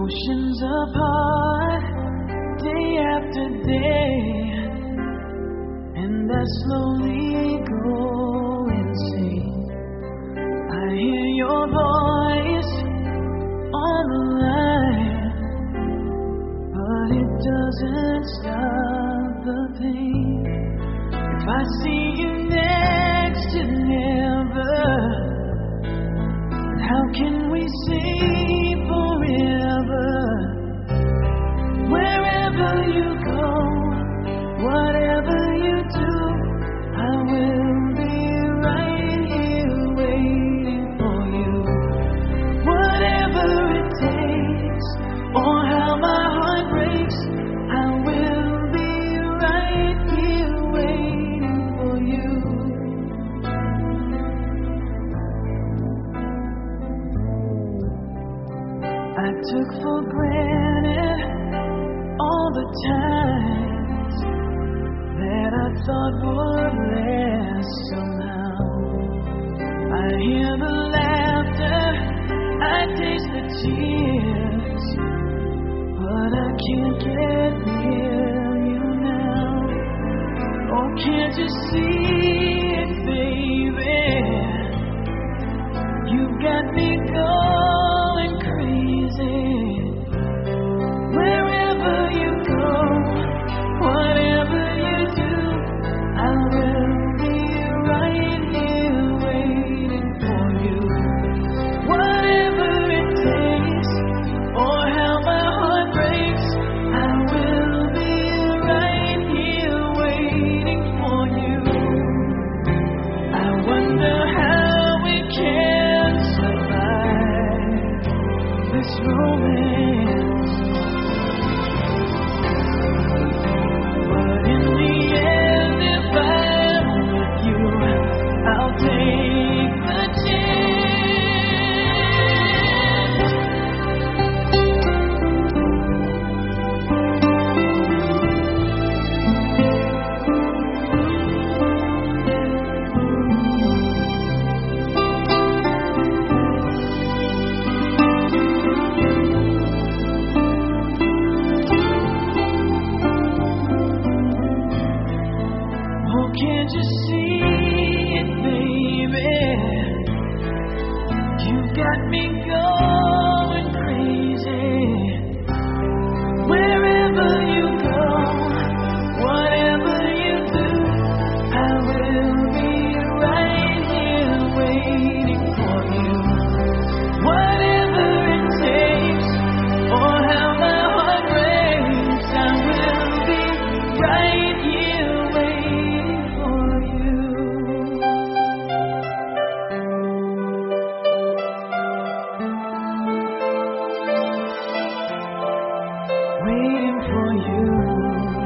Oceans apart, day after day, and I slowly go insane. I hear your voice on the line, but it doesn't stop the pain. If I see you next to never, how can we say forever? Wherever you go, whatever you do, I will be right here waiting for you. Whatever it takes, or how my heart breaks, I will be right here waiting for you. I took for granted all the times that I thought would last somehow. I hear the laughter, I taste the tears, but I can't get near you now. Oh, can't you see it, baby? You got me going crazy. Wherever you go, whatever you do, I will be right here waiting for you. Whatever it takes, or how my heart breaks, I will be right here waiting for you. I wonder how we can survive this romance. But in the end, if I'm with you, I'll take the chance. Oh, can't you see it, baby? You got me going crazy. Wherever you go, whatever you do, I will be right here waiting for you. Whatever it takes, or how my heart breaks, I will be right here waiting for you. Waiting for you.